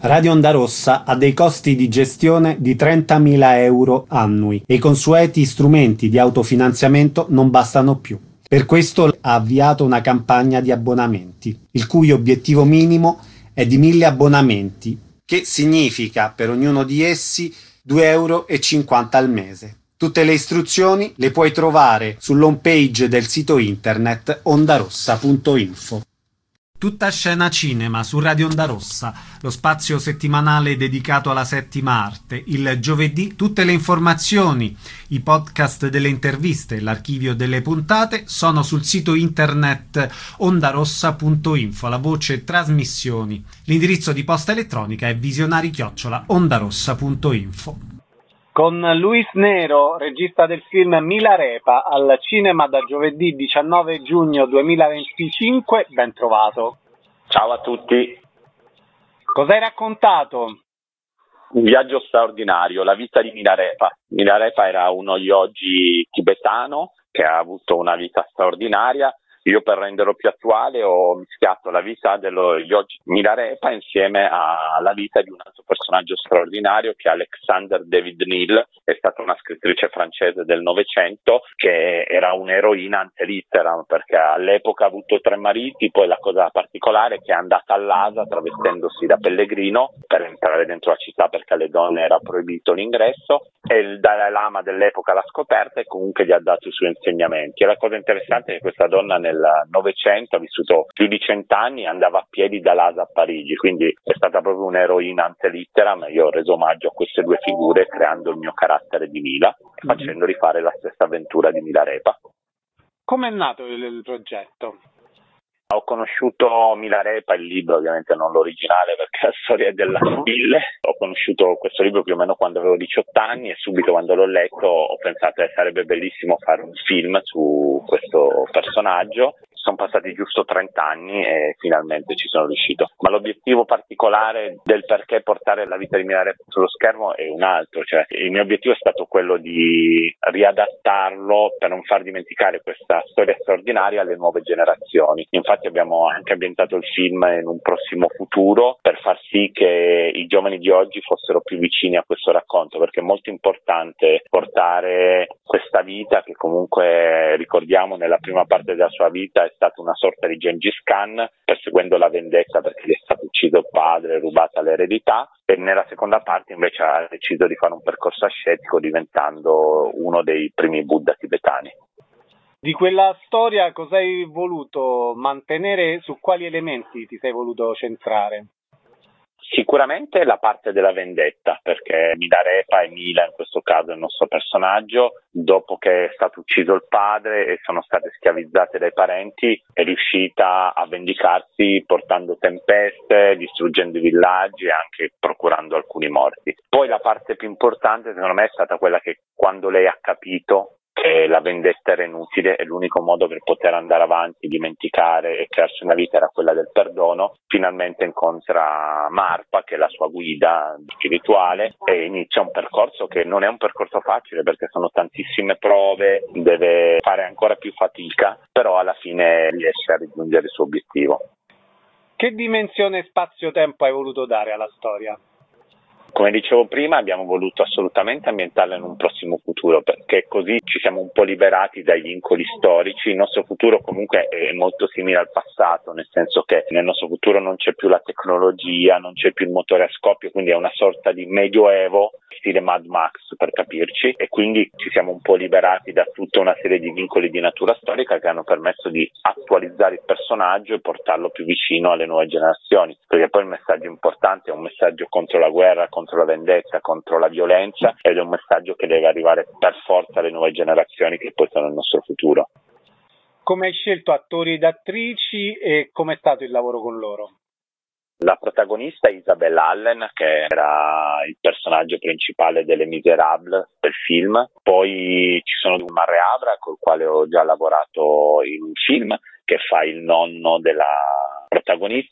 Radio Onda Rossa ha dei costi di gestione di 30.000 euro annui e i consueti strumenti di autofinanziamento non bastano più. Per questo ha avviato una campagna di abbonamenti, il cui obiettivo minimo è di 1.000 abbonamenti, che significa per ognuno di essi 2,50 euro al mese. Tutte le istruzioni le puoi trovare sull'home page del sito internet ondarossa.info. Tutta scena cinema su Radio Onda Rossa, lo spazio settimanale dedicato alla settima arte. Il giovedì tutte le informazioni, i podcast delle interviste, l'archivio delle puntate sono sul sito internet ondarossa.info, la voce trasmissioni. L'indirizzo di posta elettronica è visionari@ondarossa.info. Con Luis Nero, regista del film Milarepa, al cinema da giovedì 19 giugno 2025, ben trovato. Ciao a tutti. Cosa hai raccontato? Un viaggio straordinario, la vita di Milarepa. Milarepa era uno yogi tibetano che ha avuto una vita straordinaria. Io, per renderlo più attuale, ho mischiato la vita dello yogi Milarepa insieme alla vita di un altro personaggio straordinario che è Alexander David Neal. È stata una scrittrice francese del Novecento che era un'eroina ante litteram, perché all'epoca ha avuto 3 mariti. Poi la cosa particolare è che è andata all'Asa travestendosi da pellegrino per entrare dentro la città, perché alle donne era proibito l'ingresso, e il Dalai Lama dell'epoca l'ha scoperta e comunque gli ha dato i suoi insegnamenti. E la cosa interessante è che questa donna nel Novecento ha vissuto più di 100 anni, andava a piedi da Lhasa a Parigi, quindi è stata proprio un'eroina ante litteram. Io ho reso omaggio a queste 2 figure creando il mio carattere di Mila, facendo rifare la stessa avventura di Milarepa. Come è nato il progetto? Ho conosciuto Milarepa, il libro, ovviamente non l'originale perché la storia è della Ville. Ho conosciuto questo libro più o meno quando avevo 18 anni e subito quando l'ho letto ho pensato che sarebbe bellissimo fare un film su questo personaggio. Sono passati giusto 30 anni e finalmente ci sono riuscito. Ma l'obiettivo particolare del perché portare la vita di Milarepa sullo schermo è un altro. Cioè, il mio obiettivo è stato quello di riadattarlo per non far dimenticare questa storia straordinaria alle nuove generazioni. Infatti abbiamo anche ambientato il film in un prossimo futuro per far sì che i giovani di oggi fossero più vicini a questo racconto, perché è molto importante portare questa vita che comunque, ricordiamo, nella prima parte della sua vita è stata una sorta di Gengis Khan, perseguendo la vendetta perché gli è stato ucciso il padre, rubata l'eredità, e nella seconda parte invece ha deciso di fare un percorso ascetico diventando uno dei primi Buddha tibetani. Di quella storia cosa hai voluto mantenere, su quali elementi ti sei voluto centrare? Sicuramente la parte della vendetta, perché Milarepa e Mila, in questo caso il nostro personaggio, dopo che è stato ucciso il padre e sono state schiavizzate dai parenti, è riuscita a vendicarsi portando tempeste, distruggendo i villaggi e anche procurando alcuni morti. Poi la parte più importante secondo me è stata quella che, quando lei ha capito che la vendetta era inutile e l'unico modo per poter andare avanti, dimenticare e crearsi una vita era quella del perdono, finalmente incontra Marpa, che è la sua guida spirituale, e inizia un percorso che non è un percorso facile perché sono tantissime prove, deve fare ancora più fatica, però alla fine riesce a raggiungere il suo obiettivo. Che dimensione spazio-tempo hai voluto dare alla storia? Come dicevo prima, abbiamo voluto assolutamente ambientarla in un prossimo futuro, perché così ci siamo un po' liberati dai vincoli storici. Il nostro futuro comunque è molto simile al passato, nel senso che nel nostro futuro non c'è più la tecnologia, non c'è più il motore a scoppio, quindi è una sorta di medioevo, stile Mad Max per capirci, e quindi ci siamo un po' liberati da tutta una serie di vincoli di natura storica che hanno permesso di attualizzare il personaggio e portarlo più vicino alle nuove generazioni, perché poi il messaggio importante è un messaggio contro la guerra, contro la vendetta, contro la violenza, ed è un messaggio che deve arrivare per forza alle nuove generazioni che poi sono il nostro futuro. Come hai scelto attori ed attrici e com'è stato il lavoro con loro? La protagonista è Isabel Allen, che era il personaggio principale delle Miserables del film. Poi ci sono Marre Abra, col quale ho già lavorato in un film, che fa il nonno della protagonista.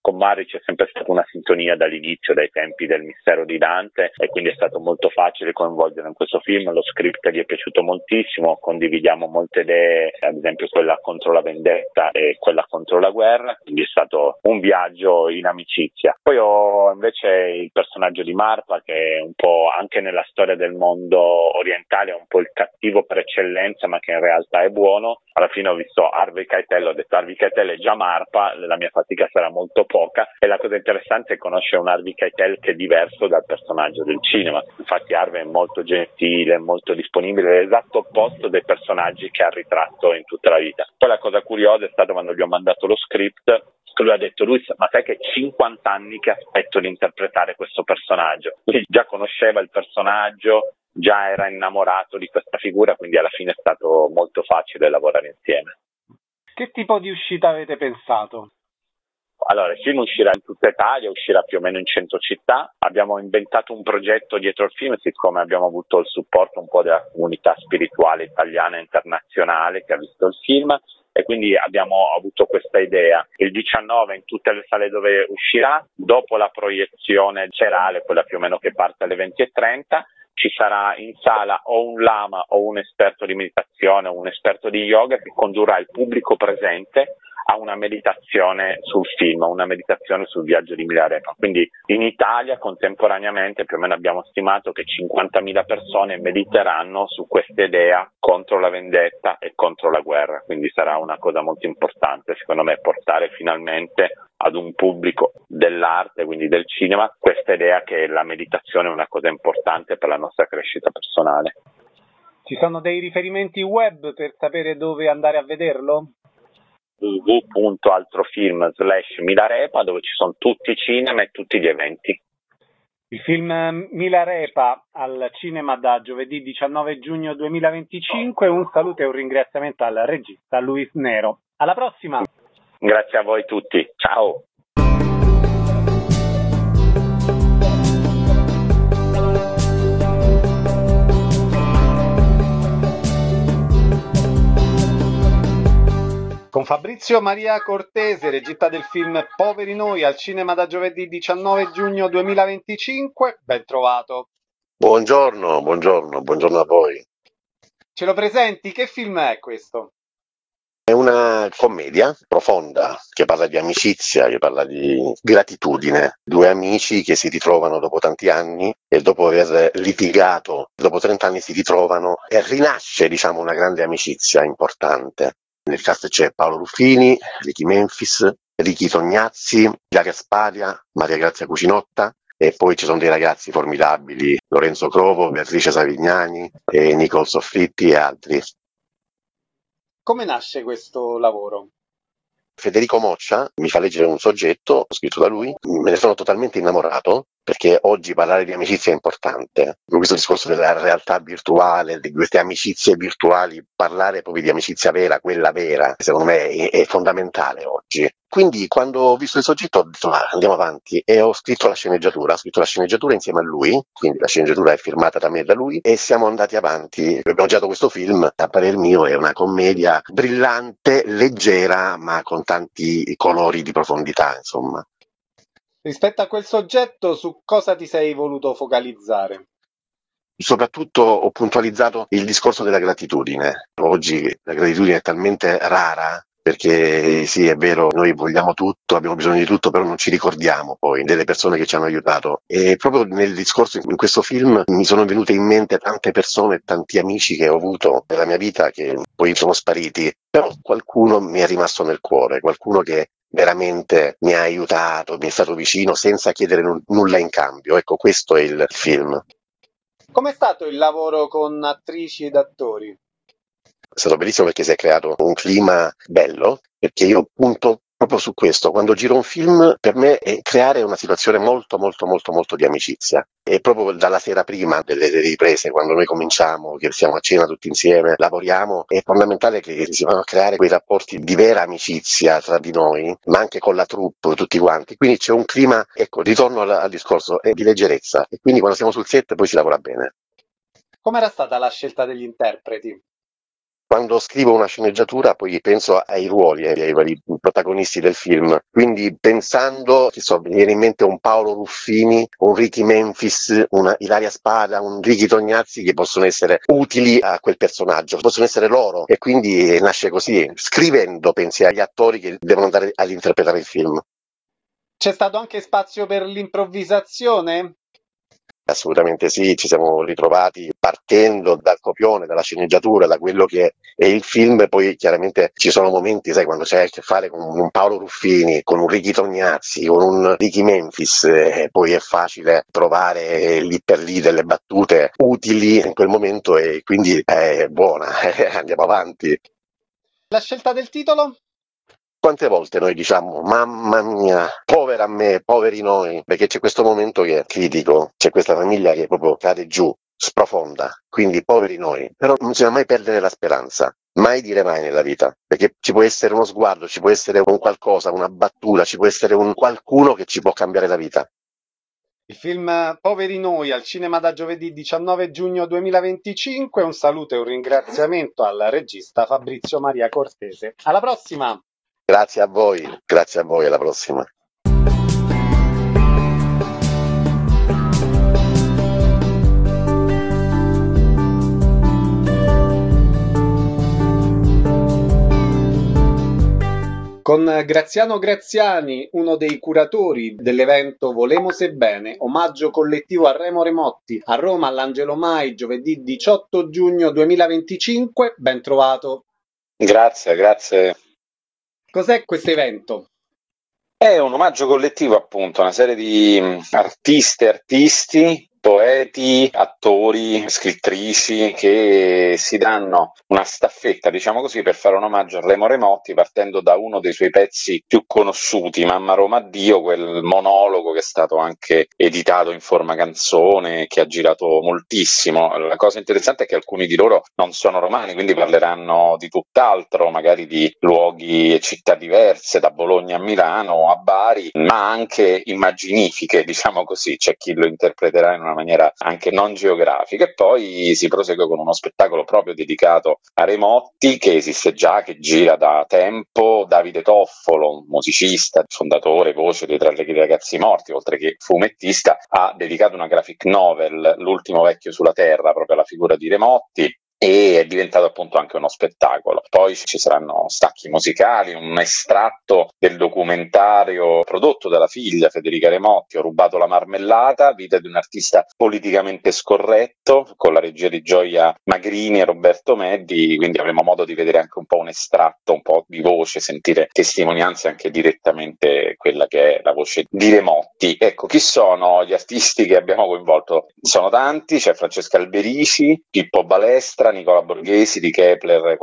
Con Mari c'è sempre stata una sintonia dall'inizio, dai tempi del Mistero di Dante, e quindi è stato molto facile coinvolgerlo in questo film. Lo script gli è piaciuto moltissimo, condividiamo molte idee, ad esempio quella contro la vendetta e quella contro la guerra, quindi è stato un viaggio in amicizia. Poi ho invece il personaggio di Marpa, che è un po', anche nella storia del mondo orientale, è un po' il cattivo per eccellenza, ma che in realtà è buono. Alla fine ho visto Harvey Keitel, ho detto Harvey Keitel è già Marpa, la mia fatica sarà molto poca, e la cosa interessante è conoscere un Harvey Keitel che è diverso dal personaggio del cinema. Infatti Harvey è molto gentile, molto disponibile, è l'esatto opposto dei personaggi che ha ritratto in tutta la vita. Poi la cosa curiosa è stata quando gli ho mandato lo script, lui ha detto: Luis, ma sai che 50 anni che aspetto di interpretare questo personaggio. Lui già conosceva il personaggio, già era innamorato di questa figura, quindi alla fine è stato molto facile lavorare insieme. Che tipo di uscita avete pensato? Allora, il film uscirà in tutta Italia, uscirà più o meno in 100 città. Abbiamo inventato un progetto dietro il film, siccome abbiamo avuto il supporto un po' della comunità spirituale italiana e internazionale che ha visto il film, e quindi abbiamo avuto questa idea. Il 19 in tutte le sale dove uscirà, dopo la proiezione serale, quella più o meno che parte alle 20:30, ci sarà in sala o un lama o un esperto di meditazione o un esperto di yoga che condurrà il pubblico presente a una meditazione sul film, una meditazione sul viaggio di Milarepa. Quindi in Italia contemporaneamente più o meno abbiamo stimato che 50.000 persone mediteranno su questa idea contro la vendetta e contro la guerra. Quindi sarà una cosa molto importante, secondo me, portare finalmente ad un pubblico dell'arte, quindi del cinema, questa idea che la meditazione è una cosa importante per la nostra crescita personale. Ci sono dei riferimenti web per sapere dove andare a vederlo? www.altrofilm/Milarepa, dove ci sono tutti i cinema e tutti gli eventi. Il film Milarepa al cinema da giovedì 19 giugno 2025. Un saluto e un ringraziamento al regista Luis Nero. Alla prossima! Grazie a voi tutti, ciao! Con Fabrizio Maria Cortese, regista del film Poveri Noi al cinema da giovedì 19 giugno 2025, ben trovato. Buongiorno a voi. Ce lo presenti? Che film è questo? È una commedia profonda che parla di amicizia, che parla di gratitudine. Due amici che si ritrovano dopo tanti anni e dopo aver litigato, dopo 30 anni si ritrovano e rinasce, una grande amicizia importante. Nel cast c'è Paolo Ruffini, Ricky Memphis, Ricky Tognazzi, Ilaria Spadia, Maria Grazia Cucinotta, e poi ci sono dei ragazzi formidabili, Lorenzo Crovo, Beatrice Savignani, Nicole Soffritti e altri. Come nasce questo lavoro? Federico Moccia mi fa leggere un soggetto scritto da lui, me ne sono totalmente innamorato, perché oggi parlare di amicizia è importante. In questo discorso della realtà virtuale, di queste amicizie virtuali, parlare proprio di amicizia vera, quella vera, secondo me è fondamentale oggi. Quindi quando ho visto il soggetto ho detto andiamo avanti, e ho scritto la sceneggiatura insieme a lui, quindi la sceneggiatura è firmata da me e da lui, e siamo andati avanti. Abbiamo girato questo film, a parer mio è una commedia brillante, leggera, ma con tanti colori di profondità, insomma. Rispetto a quel soggetto, su cosa ti sei voluto focalizzare? Soprattutto ho puntualizzato il discorso della gratitudine. Oggi la gratitudine è talmente rara, perché sì, è vero, noi vogliamo tutto, abbiamo bisogno di tutto, però non ci ricordiamo poi delle persone che ci hanno aiutato. E proprio nel discorso, in questo film, mi sono venute in mente tante persone, tanti amici che ho avuto nella mia vita che poi sono spariti, però qualcuno mi è rimasto nel cuore, qualcuno che veramente mi ha aiutato, mi è stato vicino senza chiedere nulla in cambio. Ecco, questo è il film. Com'è stato il lavoro con attrici ed attori? È stato bellissimo perché si è creato un clima bello, perché io punto proprio su questo. Quando giro un film, per me è creare una situazione molto di amicizia. E proprio dalla sera prima delle riprese, quando noi cominciamo, che siamo a cena tutti insieme, lavoriamo, è fondamentale che si vanno a creare quei rapporti di vera amicizia tra di noi, ma anche con la troupe, tutti quanti. Quindi c'è un clima, ecco, ritorno al discorso, di leggerezza. E quindi quando siamo sul set poi si lavora bene. Com'era stata la scelta degli interpreti? Quando scrivo una sceneggiatura poi penso ai ruoli, ai vari protagonisti del film, quindi pensando, mi viene in mente un Paolo Ruffini, un Ricky Memphis, una Ilaria Spada, un Ricky Tognazzi che possono essere utili a quel personaggio, possono essere loro, e quindi nasce così. Scrivendo pensi agli attori che devono andare ad interpretare il film. C'è stato anche spazio per l'improvvisazione? Assolutamente sì, ci siamo ritrovati partendo dal copione, dalla sceneggiatura, da quello che è il film. Poi chiaramente ci sono momenti, sai, quando c'è a che fare con un Paolo Ruffini, con un Ricky Tognazzi, con un Ricky Memphis, poi è facile trovare lì per lì delle battute utili in quel momento, e quindi è buona, andiamo avanti. La scelta del titolo? Quante volte noi diciamo, mamma mia, povera me, poveri noi, perché c'è questo momento che è critico, c'è questa famiglia che proprio cade giù, sprofonda, quindi poveri noi, però non bisogna mai perdere la speranza, mai dire mai nella vita, perché ci può essere uno sguardo, ci può essere un qualcosa, una battuta, ci può essere un qualcuno che ci può cambiare la vita. Il film Poveri Noi al cinema da giovedì 19 giugno 2025. Un saluto e un ringraziamento al regista Fabrizio Maria Cortese. Alla prossima! Grazie a voi, alla prossima. Con Graziano Graziani, uno dei curatori dell'evento Volemo se bene, omaggio collettivo a Remo Remotti, a Roma all'Angelo Mai, giovedì 18 giugno 2025. Ben trovato. Grazie. Cos'è questo evento? È un omaggio collettivo, appunto, una serie di artiste, artisti, poeti, attori, scrittrici che si danno una staffetta, diciamo così, per fare un omaggio a Remo Remotti, partendo da uno dei suoi pezzi più conosciuti, Mamma Roma Addio, quel monologo che è stato anche editato in forma canzone, che ha girato moltissimo. La cosa interessante è che alcuni di loro non sono romani, quindi parleranno di tutt'altro, magari di luoghi e città diverse, da Bologna a Milano, a Bari, ma anche immaginifiche, diciamo così. C'è chi lo interpreterà in una maniera anche non geografica, e poi si prosegue con uno spettacolo proprio dedicato a Remotti, che esiste già, che gira da tempo. Davide Toffolo, un musicista, fondatore, voce dei Tra i ragazzi morti, oltre che fumettista, ha dedicato una graphic novel, L'ultimo vecchio sulla terra, proprio alla figura di Remotti, e è diventato appunto anche uno spettacolo. Poi ci saranno stacchi musicali, un estratto del documentario prodotto dalla figlia Federica Remotti, Ho rubato la marmellata, vita di un artista politicamente scorretto, con la regia di Gioia Magrini e Roberto Meddi, quindi avremo modo di vedere anche un po' un estratto, un po' di voce, sentire testimonianze anche direttamente quella che è la voce di Remotti. Ecco, chi sono gli artisti che abbiamo coinvolto? Sono tanti, c'è Francesca Alberici, Pippo Balestra, Nicola Borghesi di Kepler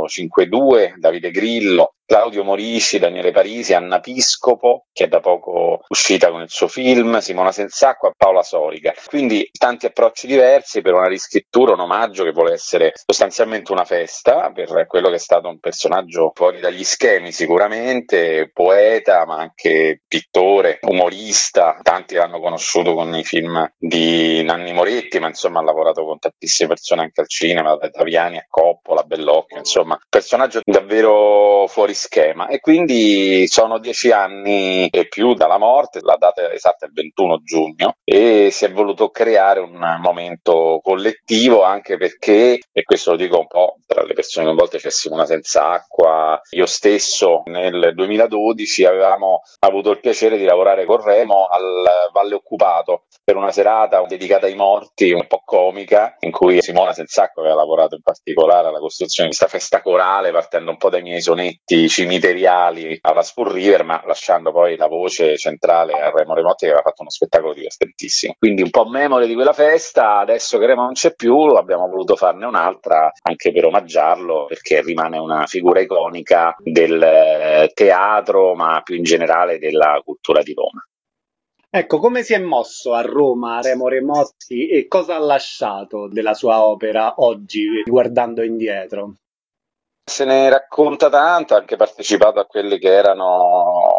452, Davide Grillo, Claudio Morici, Daniele Parisi, Anna Piscopo, che è da poco uscita con il suo film, Simona Sensacqua, Paola Soriga. Quindi tanti approcci diversi per una riscrittura, un omaggio che vuole essere sostanzialmente una festa per quello che è stato un personaggio fuori dagli schemi, sicuramente, poeta, ma anche pittore, umorista. Tanti l'hanno conosciuto con i film di Nanni Moretti, ma insomma ha lavorato con tantissime persone anche al cinema, da Taviani a Coppola, Bellocchio, insomma, personaggio davvero fuori schema. E quindi sono 10 anni e più dalla morte, la data esatta è il 21 giugno, e si è voluto creare un momento collettivo, anche perché, e questo lo dico un po' tra le persone coinvolte, c'è Simona Sensacqua, io stesso nel 2012 avevamo avuto il piacere di lavorare con Remo al Valle Occupato per una serata dedicata ai morti, un po' comica, in cui Simona Sensacqua aveva lavorato in particolare alla costruzione di questa festa corale, partendo un po' dai miei sonetti cimiteriali alla Spoon River, ma lasciando poi la voce centrale a Remo Remotti, che aveva fatto uno spettacolo divertentissimo. Quindi un po' memoria di quella festa. Adesso che Remo non c'è più, abbiamo voluto farne un'altra anche per omaggiarlo, perché rimane una figura iconica del teatro, ma più in generale della cultura di Roma. Ecco, come si è mosso a Roma Remo Remotti e cosa ha lasciato della sua opera oggi, guardando indietro? Se ne racconta tanto, ha anche partecipato a quelli che erano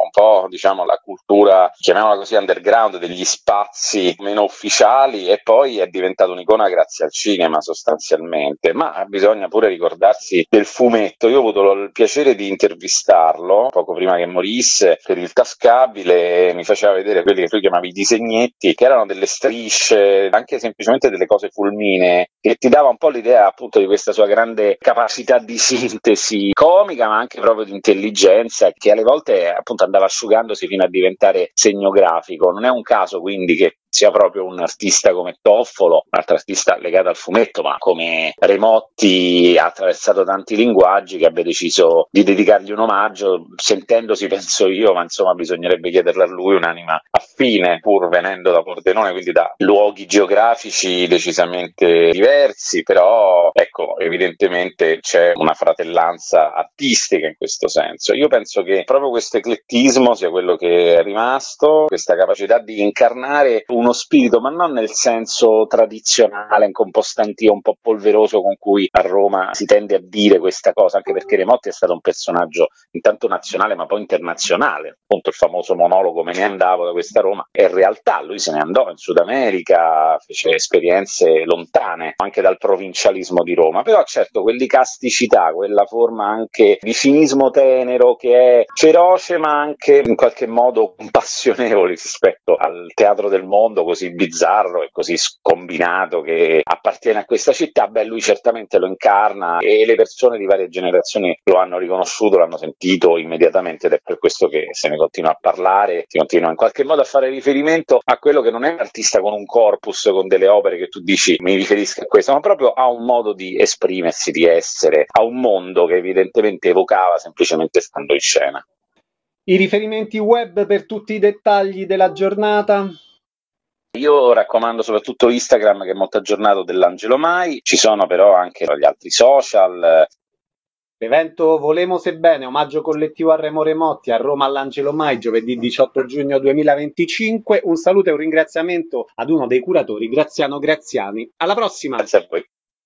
un po', diciamo, la cultura, chiamiamola così, underground, degli spazi meno ufficiali, e poi è diventato un'icona grazie al cinema sostanzialmente. Ma bisogna pure ricordarsi del fumetto. Io ho avuto il piacere di intervistarlo poco prima che morisse per il tascabile, e mi faceva vedere quelli che tu chiamavi i disegnetti, che erano delle strisce, anche semplicemente delle cose fulminee, che ti dava un po' l'idea appunto di questa sua grande capacità di sintesi comica, ma anche proprio di intelligenza, che alle volte appunto andava asciugandosi fino a diventare segnografico. Non è un caso quindi che sia proprio un artista come Toffolo, un altro artista legato al fumetto, ma come Remotti ha attraversato tanti linguaggi, che abbia deciso di dedicargli un omaggio, sentendosi, penso io, ma insomma bisognerebbe chiederlo a lui, un'anima affine, pur venendo da Pordenone, quindi da luoghi geografici decisamente diversi, però ecco, evidentemente c'è una fratellanza artistica in questo senso. Io penso che proprio questo eclettismo sia quello che è rimasto, questa capacità di incarnare uno spirito, ma non nel senso tradizionale, in compostantio un po' polveroso con cui a Roma si tende a dire questa cosa, anche perché Remotti è stato un personaggio intanto nazionale ma poi internazionale. Appunto il famoso monologo "me ne andavo da questa Roma" è in realtà, lui se ne andò in Sud America, fece esperienze lontane anche dal provincialismo di Roma, però certo quell'icasticità, quella forma anche di cinismo tenero che è feroce ma anche in qualche modo compassionevole rispetto al teatro del mondo così bizzarro e così scombinato che appartiene a questa città, beh, lui certamente lo incarna, e le persone di varie generazioni lo hanno riconosciuto, l'hanno sentito immediatamente, ed è per questo che se ne continua a parlare, si continua in qualche modo a fare riferimento a quello che non è un artista con un corpus, con delle opere che tu dici mi riferisco a questo, ma proprio a un modo di esprimersi, di essere, a un mondo che evidentemente evocava semplicemente stando in scena. I riferimenti web per tutti i dettagli della giornata? Io raccomando soprattutto Instagram, che è molto aggiornato, dell'Angelo Mai. Ci sono però anche gli altri social. L'evento Volemo Sebbene, omaggio collettivo a Remo Remotti a Roma all'Angelo Mai, giovedì 18 giugno 2025. Un saluto e un ringraziamento ad uno dei curatori, Graziano Graziani. Alla prossima! Grazie a voi.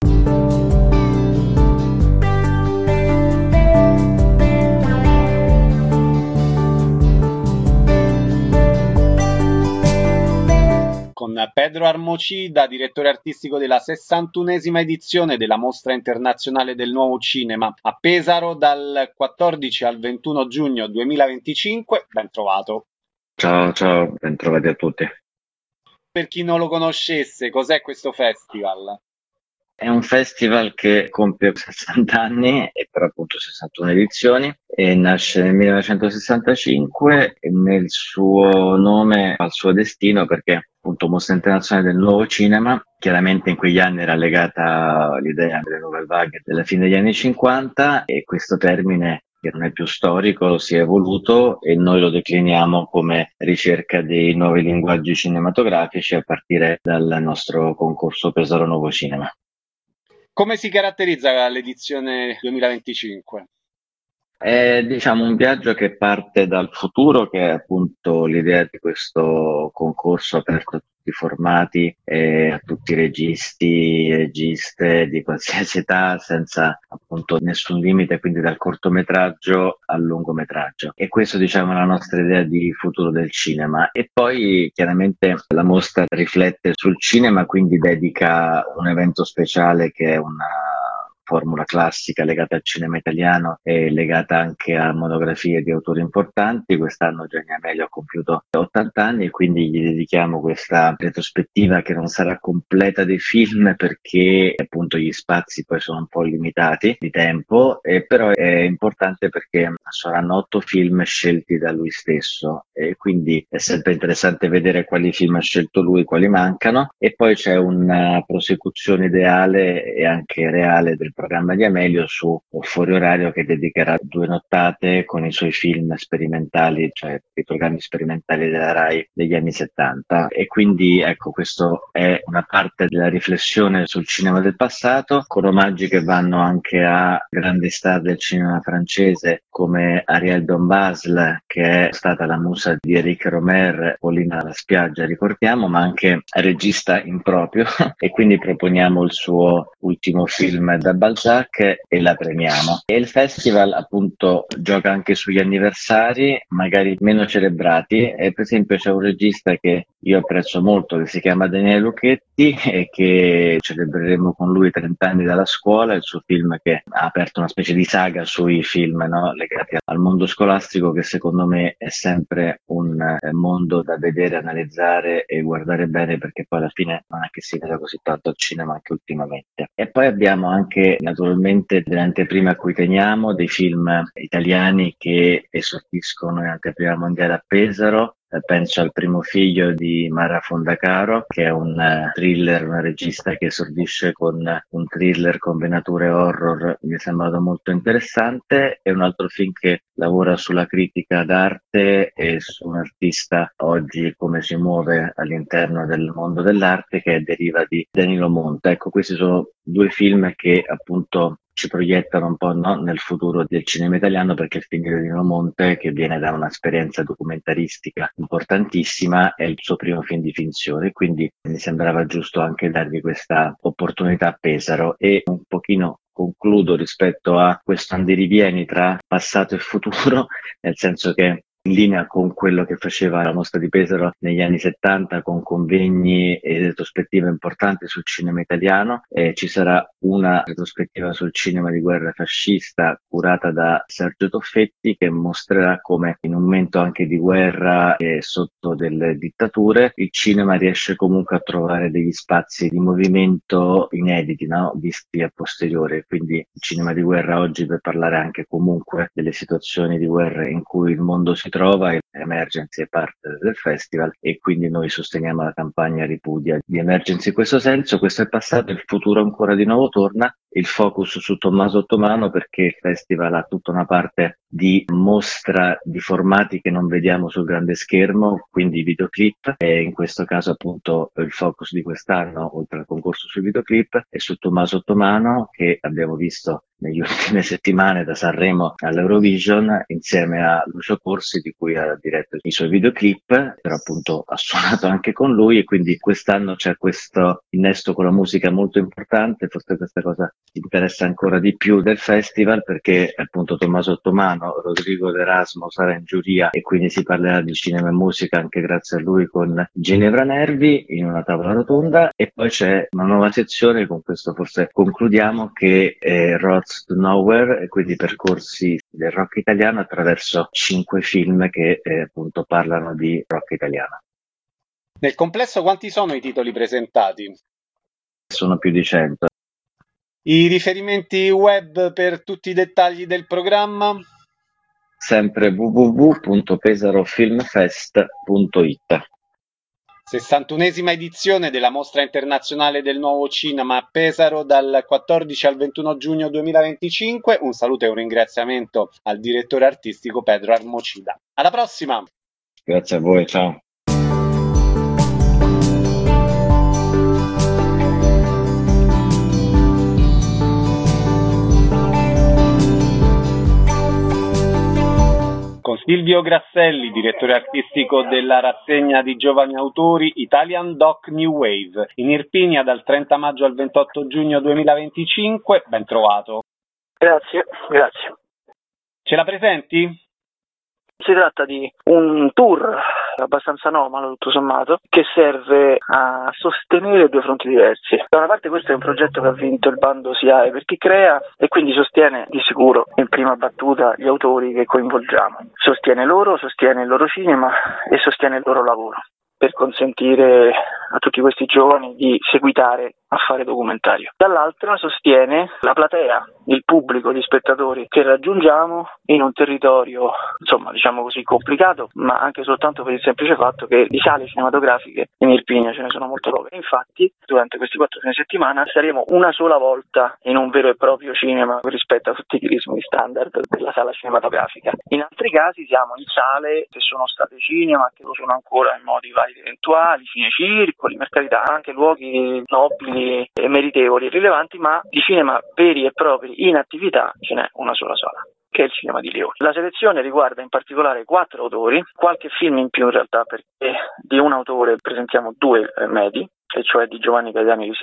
Con Pedro Armocida, direttore artistico della 61esima edizione della Mostra Internazionale del Nuovo Cinema a Pesaro dal 14 al 21 giugno 2025. Ben trovato. Ciao, ben trovati a tutti. Per chi non lo conoscesse, cos'è questo festival? È un festival che compie 60 anni e per appunto 61 edizioni, e nasce nel 1965 e nel suo nome al suo destino, perché appunto Mostra Internazionale del Nuovo Cinema, chiaramente in quegli anni era legata all'idea delle Nouvelle Vague della fine degli anni 50, e questo termine, che non è più storico, si è evoluto, e noi lo decliniamo come ricerca dei nuovi linguaggi cinematografici a partire dal nostro concorso Pesaro Nuovo Cinema. Come si caratterizza l'edizione 2025? È, diciamo, un viaggio che parte dal futuro, che è appunto l'idea di questo concorso aperto a tutti i formati e a tutti i registi, registe di qualsiasi età, senza appunto nessun limite, quindi dal cortometraggio al lungometraggio. E questo, diciamo, è la nostra idea di futuro del cinema. E poi chiaramente la mostra riflette sul cinema, quindi dedica un evento speciale che è una formula classica legata al cinema italiano e legata anche a monografie di autori importanti. Quest'anno Eugenia Amelio ha compiuto 80 anni e quindi gli dedichiamo questa retrospettiva, che non sarà completa dei film perché appunto gli spazi poi sono un po' limitati di tempo, però è importante perché saranno 8 film scelti da lui stesso, e quindi è sempre interessante vedere quali film ha scelto lui, quali mancano. E poi c'è una prosecuzione ideale e anche reale del programma di Amelio su Fuori Orario, che dedicherà 2 nottate con i suoi film sperimentali, cioè i programmi sperimentali della Rai degli anni 70. E quindi ecco, questo è una parte della riflessione sul cinema del passato, con omaggi che vanno anche a grandi star del cinema francese come Ariel Dombasle, che è stata la musa di Éric Rohmer, Paulina alla spiaggia, ricordiamo, ma anche regista in proprio e quindi proponiamo il suo ultimo film da Balzac e la premiamo. E il festival appunto gioca anche sugli anniversari, magari meno celebrati, e per esempio c'è un regista che io apprezzo molto che si chiama Daniele Lucchetti e che celebreremo con lui 30 anni dalla scuola, il suo film che ha aperto una specie di saga sui film, no, legati al mondo scolastico, che secondo me è sempre un mondo da vedere, analizzare e guardare bene, perché poi alla fine non è che si veda così tanto al cinema anche ultimamente. E poi abbiamo anche naturalmente delle anteprime a cui teniamo, dei film italiani che esordiscono in anteprima mondiale a Pesaro. Penso al Primo figlio di Mara Fondacaro, che è un thriller, una regista che esordisce con un thriller con venature horror, mi è sembrato molto interessante. È un altro film che lavora sulla critica d'arte e su un artista oggi come si muove all'interno del mondo dell'arte, che deriva di Danilo Monta. Ecco, questi sono due film che appunto ci proiettano un po', no, nel futuro del cinema italiano, perché il film di Danilo Monte, che viene da un'esperienza documentaristica importantissima, è il suo primo film di finzione, quindi mi sembrava giusto anche dargli questa opportunità a Pesaro. E un pochino concludo rispetto a questo andirivieni tra passato e futuro, nel senso che in linea con quello che faceva la Mostra di Pesaro negli anni 70, con convegni e retrospettive importanti sul cinema italiano. Ci sarà una retrospettiva sul cinema di guerra fascista curata da Sergio Toffetti, che mostrerà come in un momento anche di guerra e sotto delle dittature il cinema riesce comunque a trovare degli spazi di movimento inediti, no? Visti a posteriore. Quindi il cinema di guerra oggi, per parlare anche comunque delle situazioni di guerra in cui il mondo si trova, Emergency è parte del festival e quindi noi sosteniamo la campagna ripudia di Emergency in questo senso. Questo è passato, il futuro ancora di nuovo torna. Il focus su Tommaso Ottomano, perché il festival ha tutta una parte di mostra di formati che non vediamo sul grande schermo, quindi videoclip, e in questo caso appunto il focus di quest'anno, oltre al concorso sui videoclip, è su Tommaso Ottomano, che abbiamo visto negli ultime settimane da Sanremo all'Eurovision insieme a Lucio Corsi, di cui ha diretto i suoi videoclip, però appunto ha suonato anche con lui, e quindi quest'anno c'è questo innesto con la musica molto importante. Forse questa cosa interessa ancora di più del festival, perché appunto Tommaso Ottomano, Rodrigo D'Erasmo sarà in giuria e quindi si parlerà di cinema e musica anche grazie a lui con Ginevra Nervi in una tavola rotonda. E poi c'è una nuova sezione, con questo forse concludiamo, che è Roads to Nowhere, e quindi percorsi del rock italiano attraverso 5 film che appunto parlano di rock italiano. Nel complesso quanti sono i titoli presentati? Sono più di 100. I riferimenti web per tutti i dettagli del programma? Sempre www.pesarofilmfest.it. 61esima edizione della Mostra Internazionale del Nuovo Cinema a Pesaro dal 14 al 21 giugno 2025. Un saluto e un ringraziamento al direttore artistico Pedro Armocida. Alla prossima! Grazie a voi, ciao. Con Silvio Grasselli, direttore artistico della rassegna di giovani autori Italian Doc New Wave, in Irpinia dal 30 maggio al 28 giugno 2025. Ben trovato. Grazie. Ce la presenti? Si tratta di un tour abbastanza anomalo, tutto sommato, che serve a sostenere due fronti diversi. Da una parte questo è un progetto che ha vinto il bando SIAE per chi crea e quindi sostiene di sicuro in prima battuta gli autori che coinvolgiamo. Sostiene loro, sostiene il loro cinema e sostiene il loro lavoro, per consentire a tutti questi giovani di seguitare a fare documentario. Dall'altra sostiene la platea, il pubblico di spettatori che raggiungiamo in un territorio, insomma, diciamo così, complicato, ma anche soltanto per il semplice fatto che di sale cinematografiche in Irpinia ce ne sono molto poche. Infatti, durante questi 4 fine settimana saremo una sola volta in un vero e proprio cinema rispetto a tutti i crismi standard della sala cinematografica. In altri casi siamo in sale che sono state cinema, che lo sono ancora in modi vari ed eventuali, cinecircoli, per carità, anche luoghi nobili e meritevoli e rilevanti, ma di cinema veri e propri in attività ce n'è una sola sala, che è il cinema di Lioni. La selezione riguarda in particolare 4 autori, qualche film in più in realtà, perché di un autore presentiamo 2 medi, e cioè di Giovanni Gaetano Eliseo,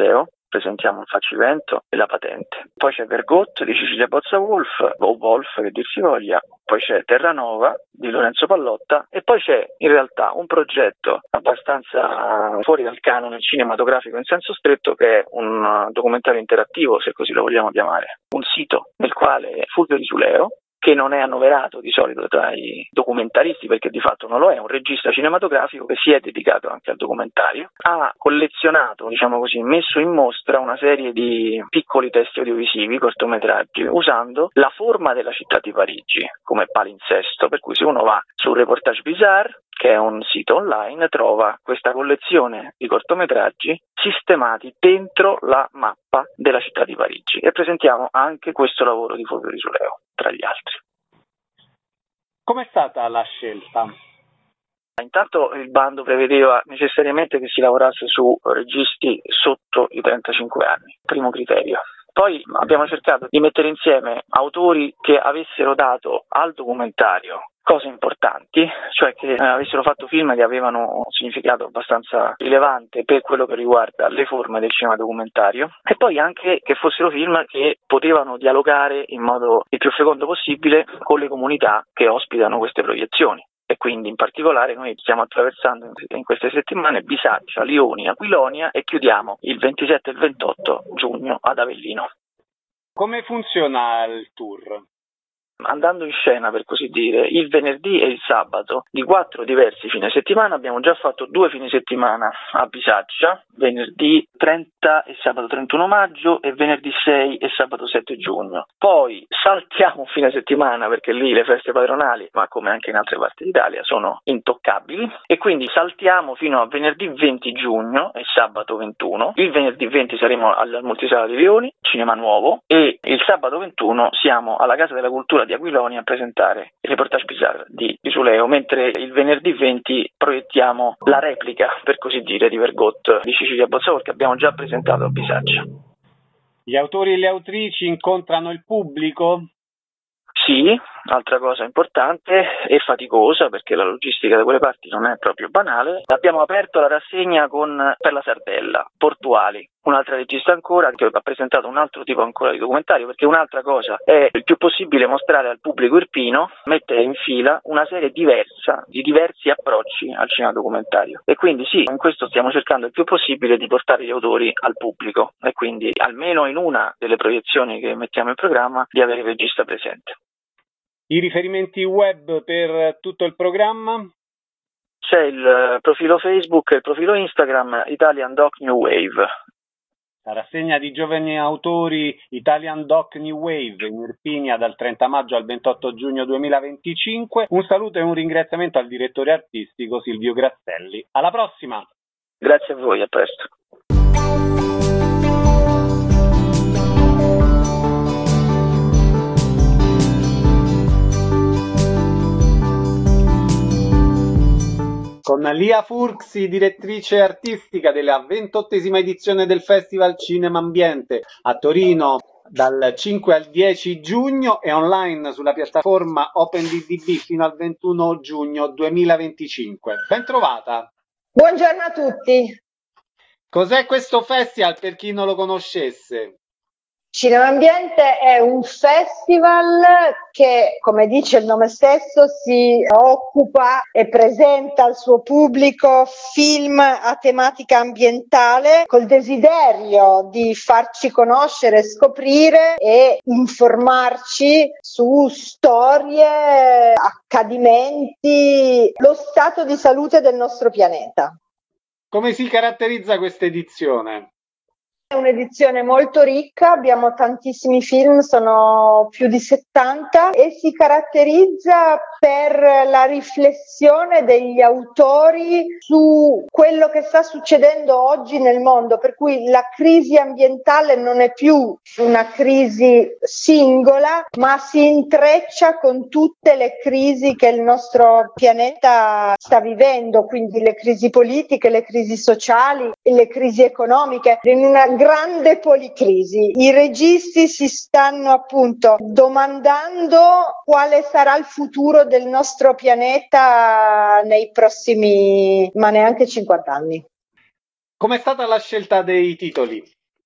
presentiamo un facimento e la patente. Poi c'è Vergot di Cecilia Bozza Wolf, o Wolf che dir si voglia, poi c'è Terranova di Lorenzo Pallotta e poi c'è in realtà un progetto abbastanza fuori dal canone cinematografico in senso stretto, che è un documentario interattivo, se così lo vogliamo chiamare, un sito nel quale Fulvio Risuleo, che non è annoverato di solito tra i documentaristi perché di fatto non lo è, un regista cinematografico che si è dedicato anche al documentario, ha collezionato, diciamo così, messo in mostra una serie di piccoli testi audiovisivi, cortometraggi, usando la forma della città di Parigi come palinsesto, per cui se uno va su Reportage Bizarre, che è un sito online, trova questa collezione di cortometraggi sistemati dentro la mappa della città di Parigi e presentiamo anche questo lavoro di Fulvio Risuleo, tra gli altri. Com'è stata la scelta? Intanto il bando prevedeva necessariamente che si lavorasse su registi sotto i 35 anni, primo criterio. Poi abbiamo cercato di mettere insieme autori che avessero dato al documentario cose importanti, cioè che avessero fatto film che avevano un significato abbastanza rilevante per quello che riguarda le forme del cinema documentario, e poi anche che fossero film che potevano dialogare in modo il più fecondo possibile con le comunità che ospitano queste proiezioni. E quindi in particolare noi stiamo attraversando in queste settimane Bisaccia, Lioni, Aquilonia e chiudiamo il 27 e il 28 giugno ad Avellino. Come funziona il tour? Andando in scena, per così dire, il venerdì e il sabato di 4 diversi fine settimana. Abbiamo già fatto 2 fine settimana a Bisaccia, venerdì 30 e sabato 31 maggio e venerdì 6 e sabato 7 giugno. Poi saltiamo un fine settimana perché lì le feste patronali, ma come anche in altre parti d'Italia, sono intoccabili, e quindi saltiamo fino a venerdì 20 giugno e sabato 21. Il venerdì 20 saremo al Multisala di Lioni, cinema nuovo, e il sabato 21 siamo alla Casa della Cultura di Aquilonia a presentare il Reportage Bizarre di Risuleo, mentre il venerdì 20 proiettiamo la replica, per così dire, di Vergot di Cecilia Bozza Wolf, che abbiamo già presentato a Bisaccia. Gli autori e le autrici incontrano il pubblico? Sì, altra cosa importante e faticosa, perché la logistica da quelle parti non è proprio banale. Abbiamo aperto la rassegna per la Sardella, Portuali, un'altra regista ancora che ha presentato un altro tipo ancora di documentario, perché un'altra cosa è il più possibile mostrare al pubblico irpino, mettere in fila una serie diversa di diversi approcci al cinema documentario, e quindi sì, in questo stiamo cercando il più possibile di portare gli autori al pubblico e quindi almeno in una delle proiezioni che mettiamo in programma di avere il regista presente. I riferimenti web per tutto il programma? C'è il profilo Facebook e il profilo Instagram Italian Doc New Wave. La rassegna di giovani autori Italian Doc New Wave in Irpinia dal 30 maggio al 28 giugno 2025. Un saluto e un ringraziamento al direttore artistico Silvio Grasselli. Alla prossima! Grazie a voi, a presto. Con Lia Furxi, direttrice artistica della 28esima edizione del Festival Cinema Ambiente a Torino dal 5 al 10 giugno e online sulla piattaforma OpenDDB fino al 21 giugno 2025. Ben trovata! Buongiorno a tutti! Cos'è questo festival per chi non lo conoscesse? Cinema Ambiente è un festival che, come dice il nome stesso, si occupa e presenta al suo pubblico film a tematica ambientale col desiderio di farci conoscere, scoprire e informarci su storie, accadimenti, lo stato di salute del nostro pianeta. Come si caratterizza questa edizione? È un'edizione molto ricca, abbiamo tantissimi film, sono più di 70, e si caratterizza per la riflessione degli autori su quello che sta succedendo oggi nel mondo, per cui la crisi ambientale non è più una crisi singola, ma si intreccia con tutte le crisi che il nostro pianeta sta vivendo, quindi le crisi politiche, le crisi sociali, le crisi economiche, in una grande policrisi. I registi si stanno appunto domandando quale sarà il futuro del nostro pianeta nei prossimi, ma neanche 50 anni. Com'è stata la scelta dei titoli?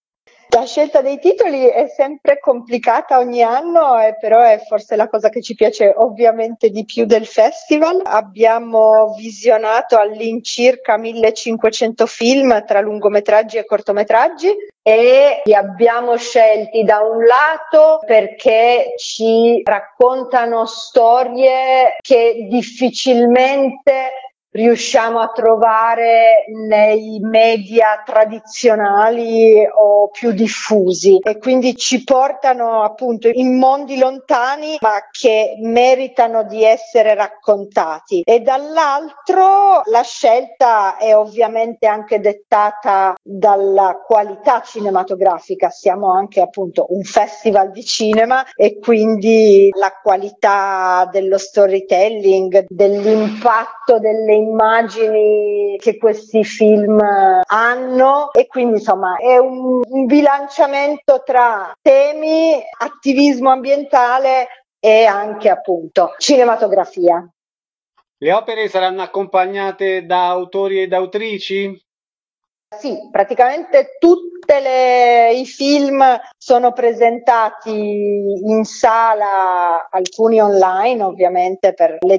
La scelta dei titoli è sempre complicata ogni anno, però è forse la cosa che ci piace ovviamente di più del festival. Abbiamo visionato all'incirca 1500 film tra lungometraggi e cortometraggi e li abbiamo scelti da un lato perché ci raccontano storie che difficilmente riusciamo a trovare nei media tradizionali o più diffusi e quindi ci portano appunto in mondi lontani ma che meritano di essere raccontati. E dall'altro la scelta è ovviamente anche dettata dalla qualità cinematografica. Siamo anche appunto un festival di cinema e quindi la qualità dello storytelling, dell'impatto delle immagini che questi film hanno e quindi insomma è un bilanciamento tra temi, attivismo ambientale e anche appunto cinematografia. Le opere saranno accompagnate da autori ed autrici? Sì, praticamente tutti i film sono presentati in sala, alcuni online ovviamente per le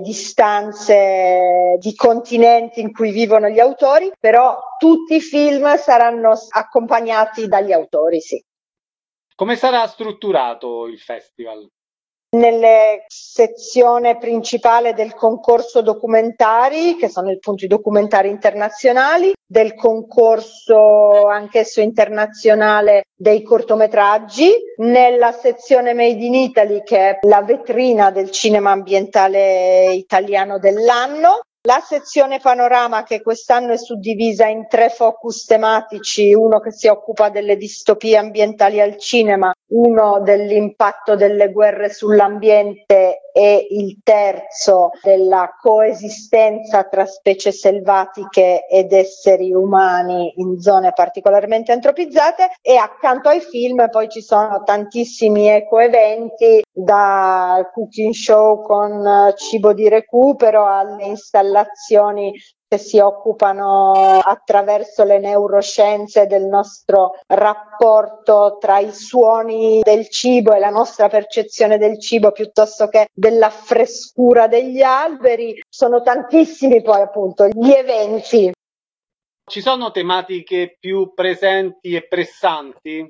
distanze di continenti in cui vivono gli autori, però tutti i film saranno accompagnati dagli autori, sì. Come sarà strutturato il festival? Nelle sezione principale del concorso documentari, che sono appunto i documentari internazionali, del concorso anch'esso internazionale dei cortometraggi, nella sezione Made in Italy, che è la vetrina del cinema ambientale italiano dell'anno, la sezione panorama, che quest'anno è suddivisa in 3 focus tematici, uno che si occupa delle distopie ambientali al cinema, uno dell'impatto delle guerre sull'ambiente e il terzo della coesistenza tra specie selvatiche ed esseri umani in zone particolarmente antropizzate. E accanto ai film poi ci sono tantissimi ecoeventi, dal cooking show con cibo di recupero alle installazioni che si occupano attraverso le neuroscienze del nostro rapporto tra i suoni del cibo e la nostra percezione del cibo, piuttosto che della frescura degli alberi. Sono tantissimi poi appunto gli eventi. Ci sono tematiche più presenti e pressanti?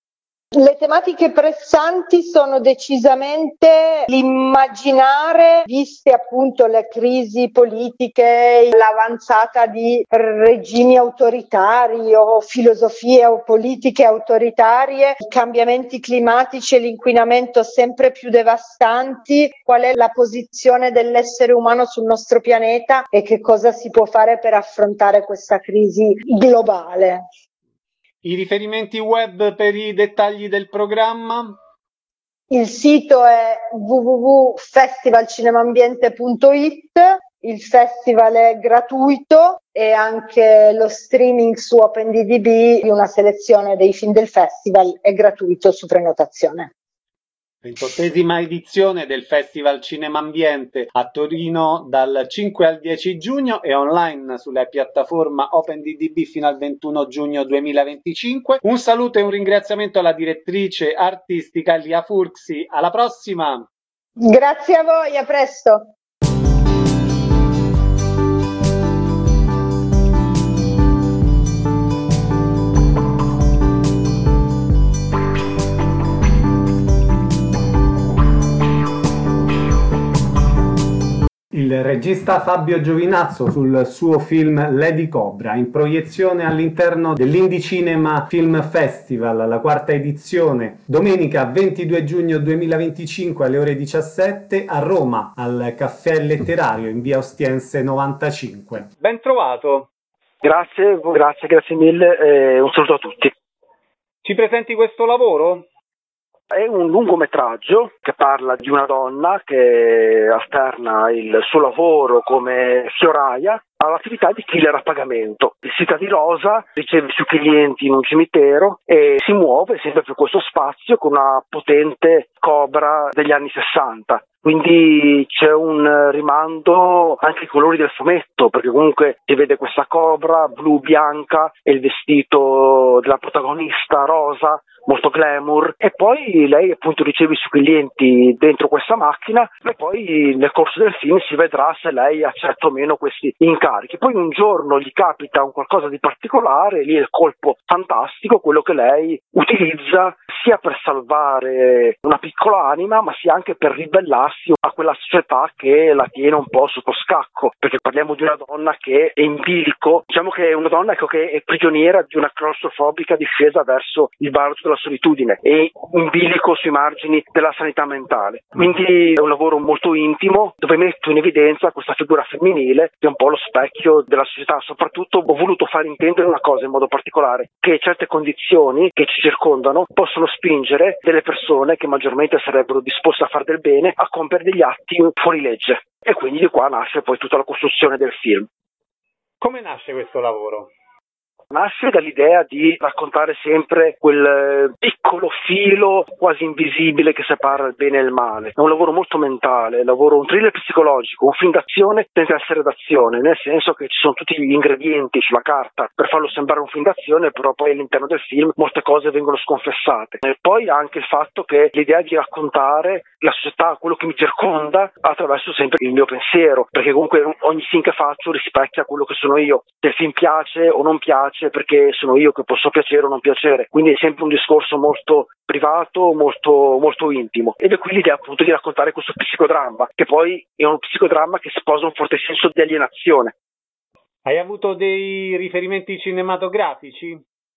Le tematiche pressanti sono decisamente l'immaginare, viste appunto le crisi politiche, l'avanzata di regimi autoritari o filosofie o politiche autoritarie, i cambiamenti climatici e l'inquinamento sempre più devastanti, qual è la posizione dell'essere umano sul nostro pianeta e che cosa si può fare per affrontare questa crisi globale. I riferimenti web per i dettagli del programma? Il sito è www.festivalcinemambiente.it, il festival è gratuito e anche lo streaming su OpenDDB di una selezione dei film del festival è gratuito su prenotazione. 28ª edizione del Festival Cinema Ambiente a Torino dal 5 al 10 giugno e online sulla piattaforma OpenDDB fino al 21 giugno 2025. Un saluto e un ringraziamento alla direttrice artistica Lia Furxi. Alla prossima! Grazie a voi, a presto! Il regista Fabio Giovinazzo sul suo film Lady Cobra, in proiezione all'interno dell'Indie Cinema Film Festival, la 4ª edizione, domenica 22 giugno 2025 alle ore 17 a Roma, al Caffè Letterario in via Ostiense 95. Ben trovato! Grazie mille, un saluto a tutti. Ci presenti questo lavoro? È un lungometraggio che parla di una donna che alterna il suo lavoro come fioraia all'attività di killer a pagamento. Vestita di rosa, riceve i suoi clienti in un cimitero e si muove sempre per questo spazio con una potente Cobra degli anni 60. Quindi c'è un rimando anche ai colori del fumetto, perché comunque si vede questa Cobra blu-bianca e il vestito della protagonista Rosa, molto glamour, e poi lei appunto riceve i suoi clienti dentro questa macchina e poi nel corso del film si vedrà se lei accetta o meno questi incarichi. Poi un giorno gli capita un qualcosa di particolare, lì è il colpo fantastico, quello che lei utilizza sia per salvare una piccola anima, ma sia anche per ribellarsi a quella società che la tiene un po' sotto scacco, perché parliamo di una donna che è in bilico, diciamo che è una donna che è prigioniera di una claustrofobica discesa verso il baratro della solitudine e in bilico sui margini della sanità mentale. Quindi è un lavoro molto intimo dove metto in evidenza questa figura femminile che è un po' lo specchio della società. Soprattutto ho voluto far intendere una cosa in modo particolare, che certe condizioni che ci circondano possono spingere delle persone che maggiormente sarebbero disposte a fare del bene a compiere degli atti fuori legge, e quindi di qua nasce poi tutta la costruzione del film. Come nasce questo lavoro? Nasce dall'idea di raccontare sempre quel piccolo filo quasi invisibile che separa il bene e il male. È un lavoro molto mentale, un thriller psicologico, un film d'azione senza essere d'azione, nel senso che ci sono tutti gli ingredienti sulla carta per farlo sembrare un film d'azione, però poi all'interno del film molte cose vengono sconfessate. E poi anche il fatto che l'idea di raccontare la società, quello che mi circonda, attraverso sempre il mio pensiero, perché comunque ogni film che faccio rispecchia quello che sono io. Se il film piace o non piace, perché sono io che posso piacere o non piacere, quindi è sempre un discorso molto privato, molto intimo, ed è qui l'idea appunto di raccontare questo psicodramma, che poi è un psicodramma che sposa un forte senso di alienazione. Hai avuto dei riferimenti cinematografici?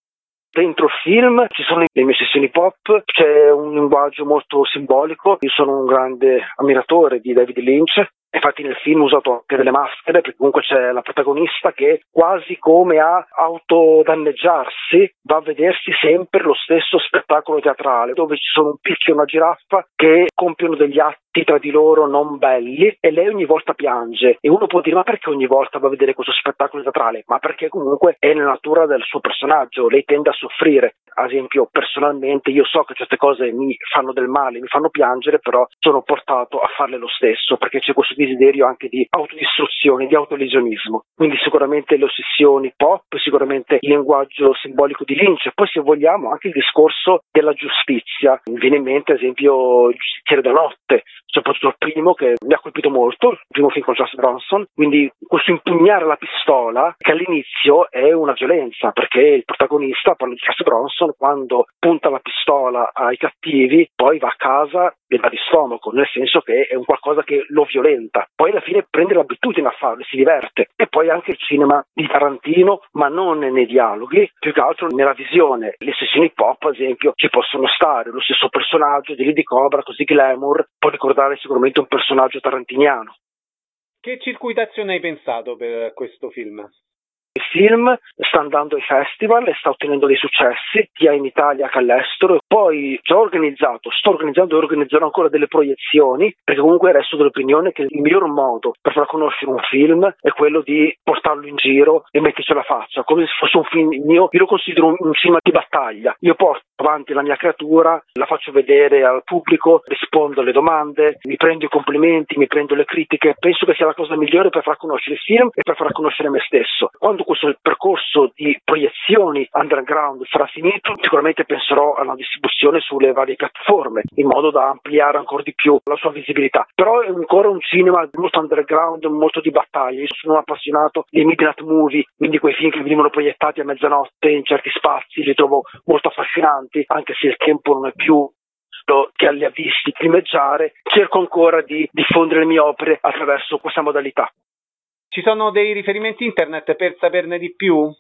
Dentro il film ci sono le mie sessioni pop, c'è un linguaggio molto simbolico. Io sono un grande ammiratore di David Lynch. Infatti nel film ho usato anche delle maschere, perché comunque c'è la protagonista che quasi come a autodanneggiarsi va a vedersi sempre lo stesso spettacolo teatrale, dove ci sono un picchio e una giraffa che compiono degli atti tra di loro non belli e lei ogni volta piange. E uno può dire: ma perché ogni volta va a vedere questo spettacolo teatrale? Ma perché comunque è nella natura del suo personaggio, lei tende a soffrire. Ad esempio, personalmente io so che certe cose mi fanno del male, mi fanno piangere, però sono portato a farle lo stesso, perché c'è questo desiderio anche di autodistruzione, di autolesionismo. Quindi sicuramente le ossessioni pop, sicuramente il linguaggio simbolico di Lynch, poi se vogliamo anche il discorso della giustizia. Mi viene in mente ad esempio Il giustiziere della notte, soprattutto il primo, che mi ha colpito molto, il primo film con Charles Bronson. Quindi questo impugnare la pistola, che all'inizio è una violenza, perché il protagonista, parlo di Charles Bronson, quando punta la pistola ai cattivi poi va a casa e va di stomaco, nel senso che è un qualcosa che lo violenta. Poi alla fine prende l'abitudine a farlo, si diverte. E poi anche il cinema di Tarantino, ma non nei dialoghi, più che altro nella visione. Le sessioni pop, ad esempio, ci possono stare lo stesso personaggio di Lady Cobra, così glamour, può ricordare sicuramente un personaggio tarantiniano. Che circuitazione hai pensato per questo film? Il film sta andando ai festival e sta ottenendo dei successi sia in Italia che all'estero. Poi sto organizzando e organizzerò ancora delle proiezioni, perché comunque resto dell'opinione che il miglior modo per far conoscere un film è quello di portarlo in giro e metterci la faccia, come se fosse un film mio. Io lo considero un cinema di battaglia. Io porto avanti la mia creatura, la faccio vedere al pubblico, rispondo alle domande, mi prendo i complimenti, mi prendo le critiche. Penso che sia la cosa migliore per far conoscere il film e per far conoscere me stesso. Quando questo percorso di proiezioni underground sarà finito, sicuramente penserò alla distribuzione sulle varie piattaforme, in modo da ampliare ancora di più la sua visibilità. Però è ancora un cinema molto underground, molto di battaglia. Io sono appassionato di midnight movie, quindi quei film che venivano proiettati a mezzanotte in certi spazi, li trovo molto affascinanti, anche se il tempo non è più che li ha visti primeggiare. Cerco ancora di diffondere le mie opere attraverso questa modalità. Ci sono dei riferimenti internet per saperne di più?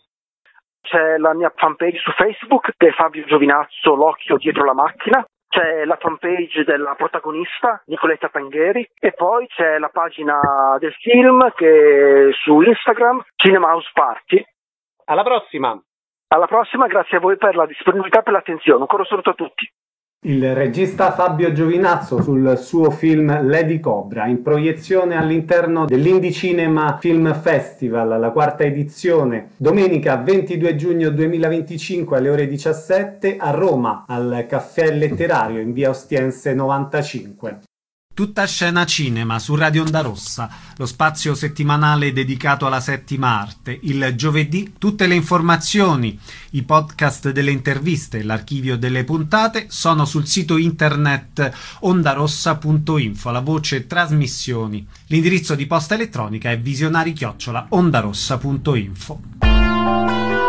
C'è la mia fanpage su Facebook, che è Fabio Giovinazzo, l'occhio dietro la macchina. C'è la fanpage della protagonista, Nicoletta Tangheri, e poi c'è la pagina del film che è su Instagram, Cinema House Party. Alla prossima! Alla prossima, grazie a voi per la disponibilità e per l'attenzione. Un coro saluto a tutti. Il regista Fabio Giovinazzo sul suo film Lady Cobra, in proiezione all'interno dell'Indie Cinema Film Festival, la 4ª edizione, domenica 22 giugno 2025 alle ore 17 a Roma, al Caffè Letterario in via Ostiense 95. Tutta scena cinema su Radio Onda Rossa, lo spazio settimanale dedicato alla settima arte. Il giovedì tutte le informazioni, i podcast delle interviste, l'archivio delle puntate sono sul sito internet ondarossa.info, la voce trasmissioni. L'indirizzo di posta elettronica è visionari@ondarossa.info.